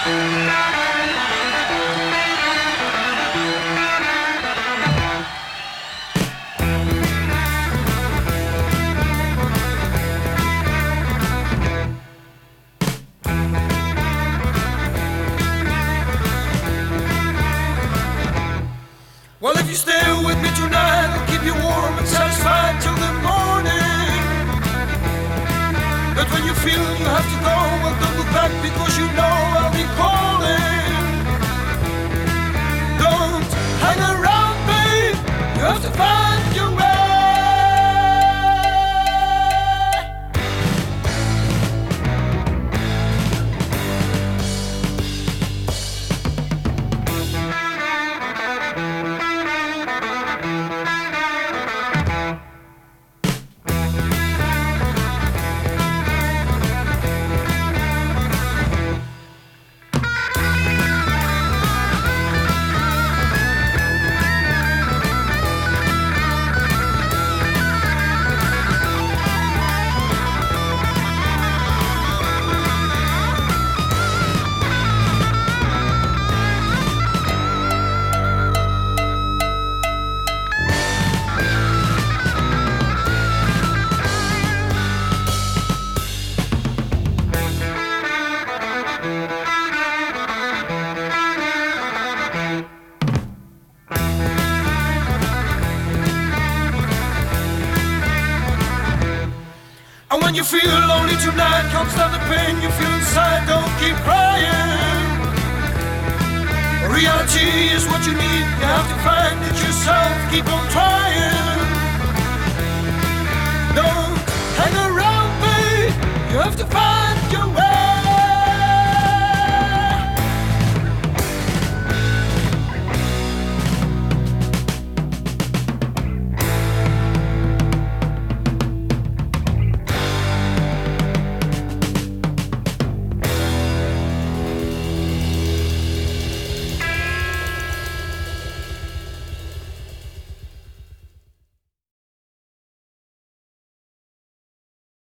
Well, if you stay with me tonight, I'll keep you warm and satisfied till the morning. But when you feel you have to go, well, don't look back because you know I'll be calling. Don't hang around, babe. You have to find your way. And when you feel lonely tonight, can't stand the pain you feel inside, don't keep crying. Reality is what you need, you have to find it yourself, keep on trying. Don't hang around, babe, you have to find